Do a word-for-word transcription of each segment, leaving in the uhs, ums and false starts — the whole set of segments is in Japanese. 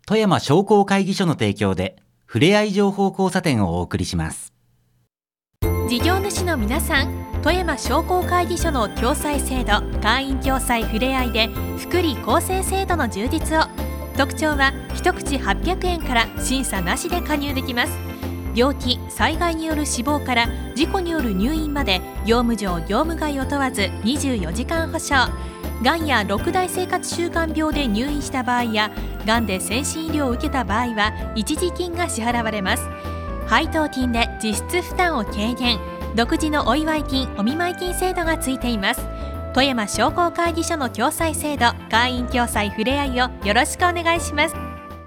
富山商工会議所の提供でふれあい情報交差点をお送りします。 事業主の皆さん、富山商工会議所の共済制度、会員共済ふれあいで福利厚生制度の充実を。特徴は一口はっぴゃくえんから審査なしで加入できます。病気・災害による死亡から事故による入院まで業務上業務外を問わずにじゅうよじかん保証。がんやろく大生活習慣病で入院した場合やがんで先進医療を受けた場合は一時金が支払われます。配当金で実質負担を軽減。独自のお祝い金・お見舞い金制度がついています。富山商工会議所の共済制度、会員共済ふれあいをよろしくお願いします。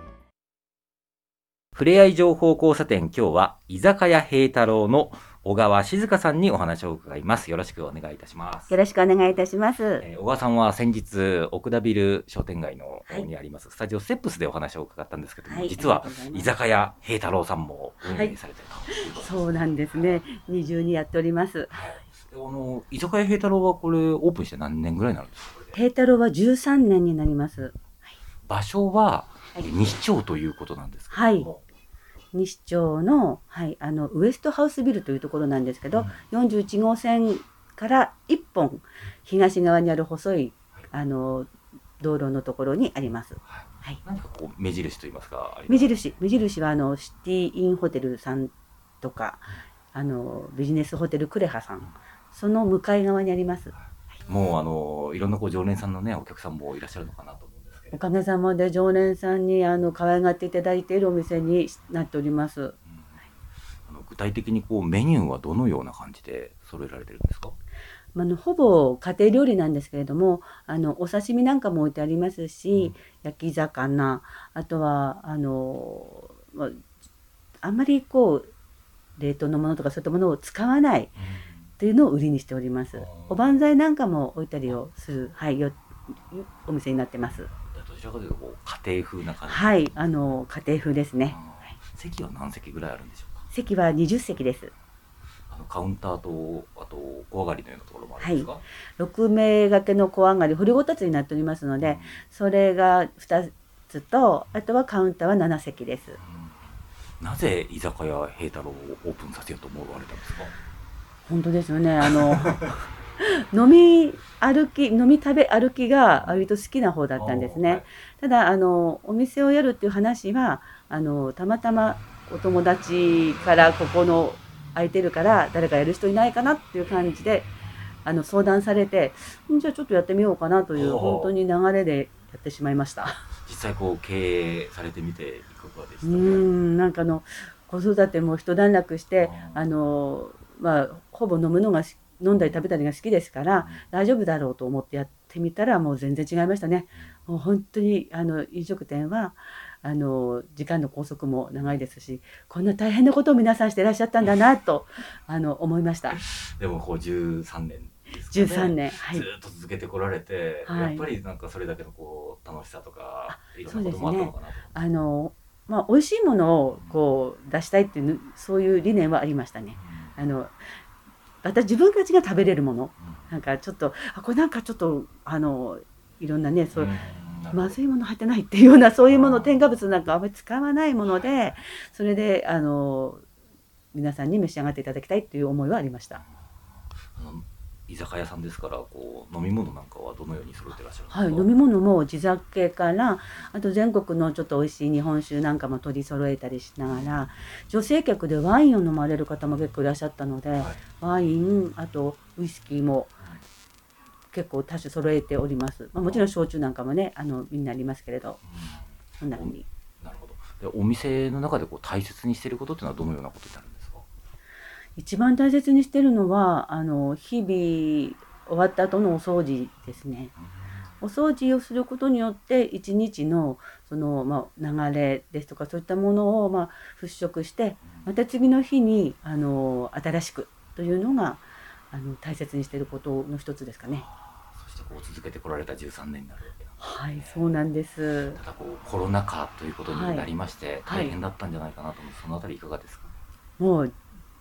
ふれあい情報交差点、今日は居酒屋平太郎の小川静香さんにお話を伺います。よろしくお願いいたします。 よろしくお願いいたします。 えー、小川さんは先日奥田ビル商店街の方にあります、はい、スタジオステップスでお話を伺ったんですけども、はい、実は居酒屋平太郎さんも運営されていると、 はい、そうなんですね。二重にやっております。 はい、あの居酒屋平太郎はこれオープンして何年ぐらいになるんですか？ 平太郎はじゅうさんねんになります。はい、 場所は西町ということなんですけども、はい、 西町の、はい、あのウエストハウスビルというところなんですけど、うん、よんじゅういちごう線からいっぽん東側にある細いあの道路のところにあります。 はい、何かこう目印といいますか？ 目印目印はあのシティインホテルさんとか、あのビジネスホテルクレハさん、その向かい側にあります。 もうあのいろんなこう常連さんのねお客さんもいらっしゃるのかなと思うんですけど、 おかげさまで常連さんにあの可愛がっていただいているお店になっております。うん、 あの具体的にこうメニューはどのような感じで揃えられてるんですか？ あのほぼ家庭料理なんですけれども、あのお刺身なんかも置いてありますし、うん、焼き魚、あとはあのあんまりこう冷凍のものとかそういったものを使わない、うんというのを売りにしております。おばんざいなんかも置いたりをする、はい、よお店になってます。 どちらかというとこう家庭風な感じ。 はい、あの家庭風ですね。 席は何席ぐらいあるんでしょうか？ 席はにじゅっせきです。 あのカウンターとあと小上がりのようなところもあるんですか？はい、 ろくめい掛けの小上がり、掘りごたつになっておりますので、うん、それがふたつと、あとはカウンターはななせきです。 うん、なぜ居酒屋平太郎をオープンさせようと思われたんですか？ 本当ですよね。あの飲み歩き飲み食べ歩きが割と好きな方だったんですね。はい、ただあのお店をやるっていう話はあのたまたまお友達からここの空いてるから誰かやる人いないかなっていう感じであの相談されて、じゃあちょっとやってみようかなという本当に流れでやってしまいました。 実際こう経営されてみていかがでしたか？ うーんなんかあの子育ても一段落してあのまあ、ほぼ飲むのが飲んだり食べたりが好きですから、うん、大丈夫だろうと思ってやってみたらもう全然違いましたね。もう本当にあの飲食店はあの時間の拘束も長いですし、こんな大変なことを皆さんしていらっしゃったんだなとあの思いました。 でもこうじゅうさんねんですかね、 じゅうさんねん、はい、 ずっと続けてこられて、はい、やっぱりなんかそれだけのこう楽しさとかいろんなこともあったのかなと。 あのまあ、美味しいものをこう出したいっていうそういう理念はありましたね。うん、あの私自分たちが食べれるもの、うん、なんかちょっとあこれなんかちょっとあのいろんなねそう、うん、まずいもの入ってないっていうようなそういうもの添加物なんかあまり使わないもので、それであの皆さんに召し上がっていただきたいという思いはありました。 居酒屋さんですからこう飲み物なんかはどのように揃ってらっしゃるんですか？ はい、飲み物も地酒からあと全国のちょっと美味しい日本酒なんかも取り揃えたりしながら、女性客でワインを飲まれる方も結構いらっしゃったので、はい、ワインあとウイスキーも結構多種揃えております。まあ、もちろん焼酎なんかもねあのみんなありますけれど、そんなふうに。 なるほど。でお店の中でこう大切にしていることっていうのはどのようなことになるんですか？ 一番大切にしてるのはあの日々終わった後のお掃除ですね。お掃除をすることによって一日のその、まあ、流れですとかそういったものを、まあ、払拭してまた次の日にあの新しくというのがあの大切にしていることの一つですかね。 そしてこう続けてこられたじゅうさんねんになるわけなんですね。 はい、そうなんです。 ただこうコロナ禍ということになりまして、はい、大変だったんじゃないかなと思う、そのあたりいかがですか？ もう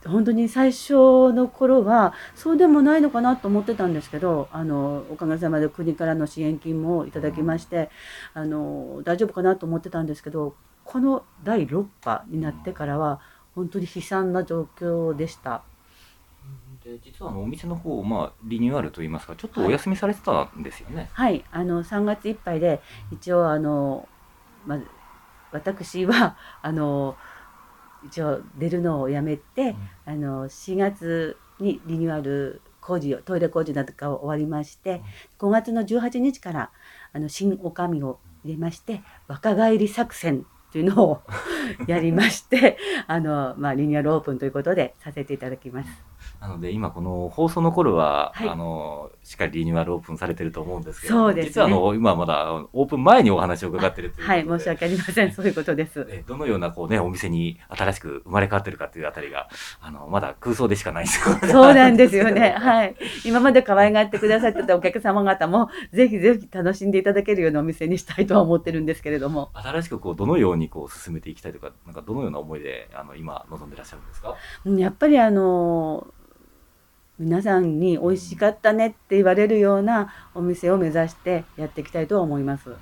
本当に最初の頃はそうでもないのかなと思ってたんですけど、あのおかげさまで国からの支援金もいただきまして、あの大丈夫かなと思ってたんですけど、このだいろく波になってからは本当に悲惨な状況でした。 で実はあのお店の方、まあ、リニューアルといいますか、ちょっとお休みされてたんですよね。 はい、はい、あのさんがついっぱいで一応あの、ま、私はあの一応出るのをやめて、うん、あのしがつにリニューアル工事をトイレ工事などが終わりまして、うん、ごがつのじゅうはちにちからあの新女将を入れまして若返り作戦というのをやりましてあの、まあ、リニューアルオープンということでさせていただきます。 なので今この放送の頃は、はい、あのしっかりリニューアルオープンされてると思うんですけど、そうですね、実はあの今まだオープン前にお話を伺ってるということで、 はい、申し訳ありません、そういうことです。 どのようなこう、ね、お店に新しく生まれ変わってるかというあたりがあのまだ空想でしかないですよね。 そうなんですよね、はい、今まで可愛がってくださってたお客様方もぜひぜひ楽しんでいただけるようなお店にしたいとは思ってるんですけれども、 新しくこうどのようにこう進めていきたいとか、なんかどのような思いであの今望んでいらっしゃるんですか？ やっぱりあの皆さんに美味しかったねって言われるようなお店を目指してやっていきたいとは思います。うん、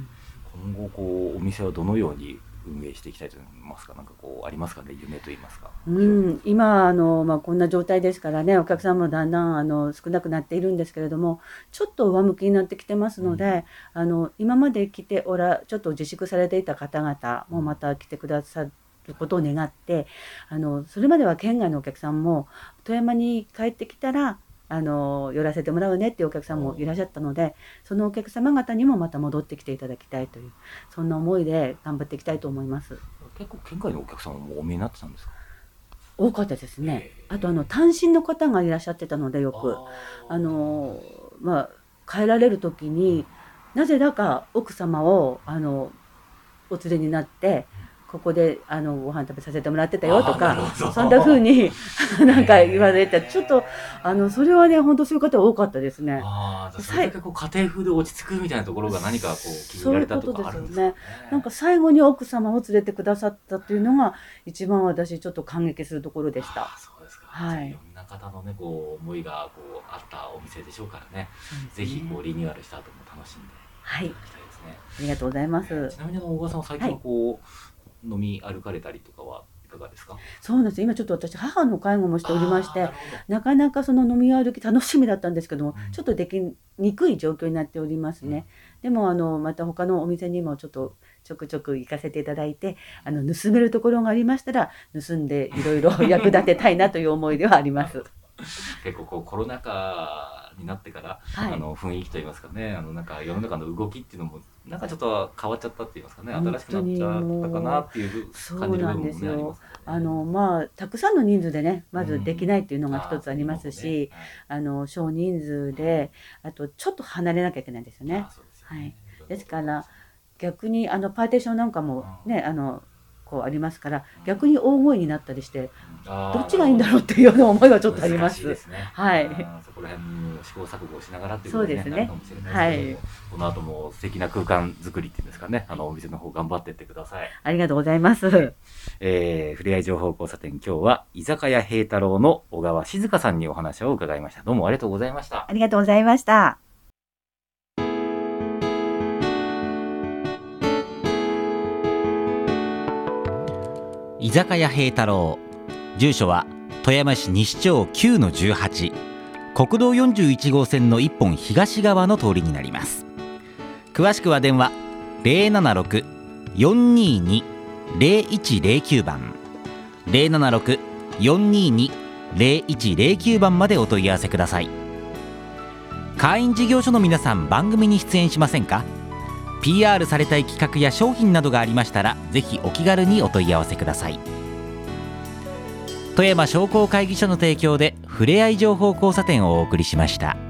今後こうお店はどのように運営していきたいと思いますか？なんかこうありますかね、夢と言いますか。 うん、今あの、まあ、こんな状態ですからね、お客さんもだんだんあの少なくなっているんですけれども、ちょっと上向きになってきてますので、うん、あの今まで来ておらちょっと自粛されていた方々もまた来てくださることを願って、あのそれまでは県外のお客さんも富山に帰ってきたらあの寄らせてもらうねっていうお客さんもいらっしゃったので、そのお客様方にもまた戻ってきていただきたいという、そんな思いで頑張っていきたいと思います。 結構県外のお客様もお見えになってたんですか？ 多かったですね。あとあの単身の方がいらっしゃってたので、よくあの、まあ、帰られる時になぜだか奥様をあのお連れになってここであのご飯食べさせてもらってたよとか、そんな風になんか言われて、ちょっとあのそれはね、本当そういう方多かったですね。 ああ、それだけこう家庭風で落ち着くみたいなところが何かこう気に入られたとかあるんですかね。 そういうことですよね。なんか最後に奥様を連れてくださったっていうのが一番私ちょっと感激するところでした。 あ、そうですか。 はい。 いろんな方のねこう思いがこうあったお店でしょうからね。ぜひこうリニューアルした後も楽しんでいただきたいですね。 ありがとうございます。えー、ちなみに小川さんは最近こう、はい、飲み歩かれたりとかはいかがですか？ そうなんです。今ちょっと私母の介護もしておりまして、なかなかその飲み歩き楽しみだったんですけども、うん、ちょっとできにくい状況になっておりますね。うん、でもあのまた他のお店にもちょっとちょくちょく行かせていただいて、あの盗めるところがありましたら盗んでいろいろ役立てたいなという思いではあります。 結構こうコロナ禍になってから、はい、あの雰囲気といいますかね、あのなんか世の中の動きっていうのもなんかちょっと変わっちゃったって言いますかね、新しくなっちゃったかなっていう感じる部分もね、ありますね。 あのまあたくさんの人数でね、まずできないっていうのが一つありますし、うん、あの少人数で、あとちょっと離れなきゃいけないんですよね。はい。ですから逆にあのパーテーションなんかもね、あのこうありますから、逆に大声になったりして、どっちがいいんだろうっていうような思いはちょっとあります。 ですね。 はい。 そこら辺の試行錯誤をしながらっていうことになるかもしれないですけど、 この後も素敵な空間作りっていうんですかね、あのお店の方頑張っていってください。 ありがとうございます。 えー、ふれあい情報交差点、今日は居酒屋平太郎の小川静香さんにお話を伺いました。どうもありがとうございました。 ありがとうございました。 居酒屋平太郎、住所は富山市西町 きゅうのじゅうはち、 国道よんじゅういち号線の一本東側の通りになります。詳しくは電話 ゼロななろく よんにーに ゼロいちゼロきゅう 番 ゼロななろく よんにーに ゼロいちゼロきゅう 番までお問い合わせください。会員事業所の皆さん、番組に出演しませんか？ ピーアール されたい企画や商品などがありましたら、ぜひお気軽にお問い合わせください。富山商工会議所の提供でふれあい情報交差点をお送りしました。